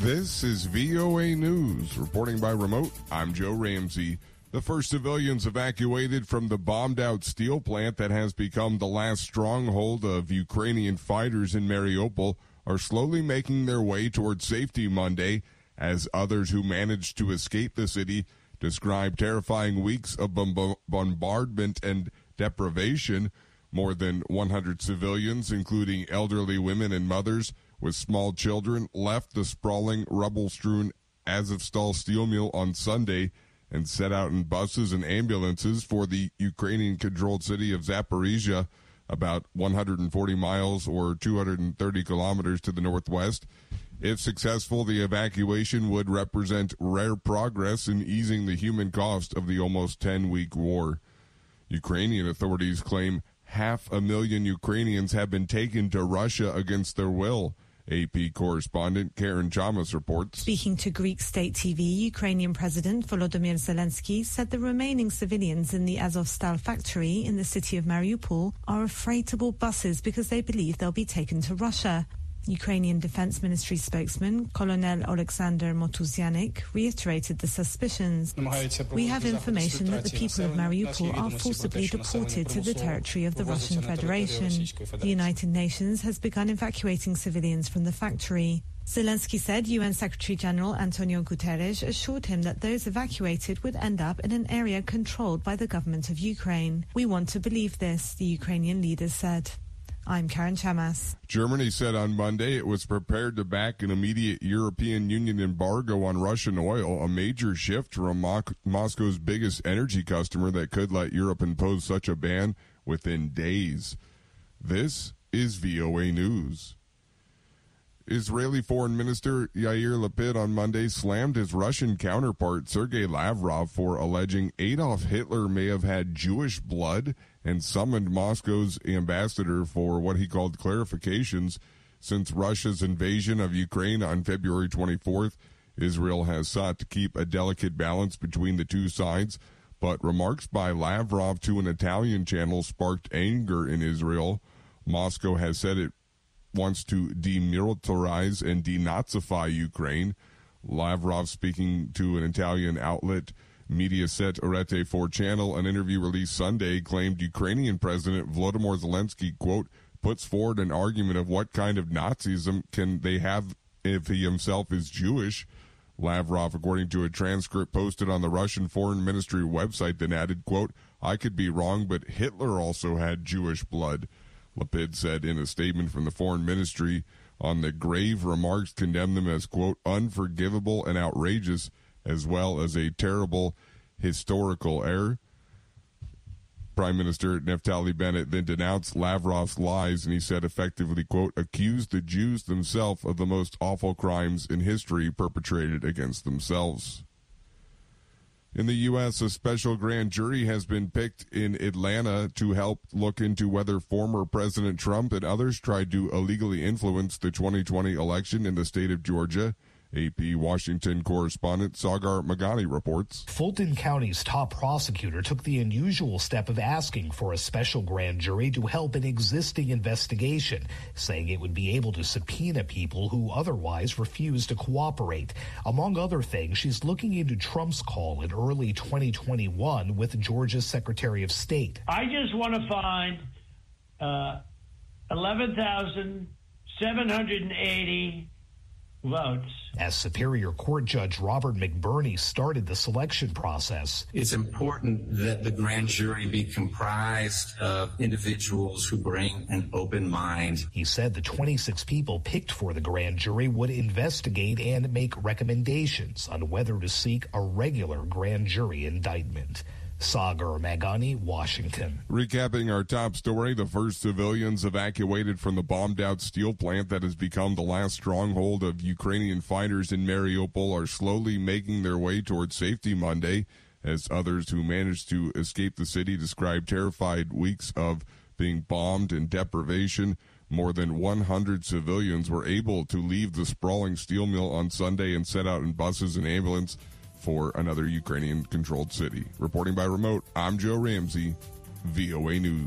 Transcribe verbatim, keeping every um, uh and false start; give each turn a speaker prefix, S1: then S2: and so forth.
S1: This is V O A News. Reporting by remote, I'm Joe Ramsey. The first civilians evacuated from the bombed-out steel plant that has become the last stronghold of Ukrainian fighters in Mariupol are slowly making their way toward safety Monday, as others who managed to escape the city describe terrifying weeks of bomb- bombardment and deprivation. More than one hundred civilians, including elderly women and mothers with small children, left the sprawling, rubble-strewn Azovstal steel mill on Sunday and set out in buses and ambulances for the Ukrainian-controlled city of Zaporizhia, about one hundred forty miles or two hundred thirty kilometers to the northwest. If successful, the evacuation would represent rare progress in easing the human cost of the almost ten-week war. Ukrainian authorities claim half a million Ukrainians have been taken to Russia against their will. A P correspondent Karen Chamas reports.
S2: Speaking to Greek state T V, Ukrainian President Volodymyr Zelensky said the remaining civilians in the Azovstal factory in the city of Mariupol are afraid to board buses because they believe they'll be taken to Russia. Ukrainian Defense Ministry spokesman Colonel Alexander Motuzianik reiterated the suspicions. We have information that the people of Mariupol are forcibly deported to the territory of the Russian Federation. The United Nations has begun evacuating civilians from the factory. Zelensky said U N Secretary-General Antonio Guterres assured him that those evacuated would end up in an area controlled by the government of Ukraine. We want to believe this, the Ukrainian leaders said. I'm Karen Chamas.
S1: Germany said on Monday it was prepared to back an immediate European Union embargo on Russian oil, a major shift from Mo- Moscow's biggest energy customer that could let Europe impose such a ban within days. This is V O A News. Israeli Foreign Minister Yair Lapid on Monday slammed his Russian counterpart Sergei Lavrov for alleging Adolf Hitler may have had Jewish blood and summoned Moscow's ambassador for what he called clarifications. Since Russia's invasion of Ukraine on February twenty-fourth, Israel has sought to keep a delicate balance between the two sides, but remarks by Lavrov to an Italian channel sparked anger in Israel. Moscow has said it wants to demilitarize and denazify Ukraine. Lavrov, speaking to an Italian outlet, Mediaset Rete four channel, an interview released Sunday, claimed Ukrainian President Volodymyr Zelensky, quote, puts forward an argument of what kind of Nazism can they have if he himself is Jewish. Lavrov, according to a transcript posted on the Russian Foreign Ministry website, then added, quote, I could be wrong, but Hitler also had Jewish blood. Lapid said in a statement from the Foreign Ministry on the grave remarks condemned them as, quote, unforgivable and outrageous, as well as a terrible historical error. Prime Minister Naftali Bennett then denounced Lavrov's lies, and he said effectively, quote, accused the Jews themselves of the most awful crimes in history perpetrated against themselves. In the U S, a special grand jury has been picked in Atlanta to help look into whether former President Trump and others tried to illegally influence the twenty twenty election in the state of Georgia. A P Washington correspondent Sagar Magani reports.
S3: Fulton County's top prosecutor took the unusual step of asking for a special grand jury to help an existing investigation, saying it would be able to subpoena people who otherwise refuse to cooperate. Among other things, she's looking into Trump's call in early twenty twenty-one with Georgia's Secretary of State.
S4: I just want to find uh, eleven thousand seven hundred eighty votes.
S3: As Superior Court Judge Robert McBurney started the selection process.
S5: It's important that the grand jury be comprised of individuals who bring an open mind.
S3: He said the twenty-six people picked for the grand jury would investigate and make recommendations on whether to seek a regular grand jury indictment. Sagar Magani, Washington.
S1: Recapping our top story, the first civilians evacuated from the bombed-out steel plant that has become the last stronghold of Ukrainian fighters in Mariupol are slowly making their way towards safety Monday, as others who managed to escape the city described terrified weeks of being bombed and deprivation. More than one hundred civilians were able to leave the sprawling steel mill on Sunday and set out in buses and ambulance for another Ukrainian-controlled city. Reporting by remote, I'm Joe Ramsey, V O A News.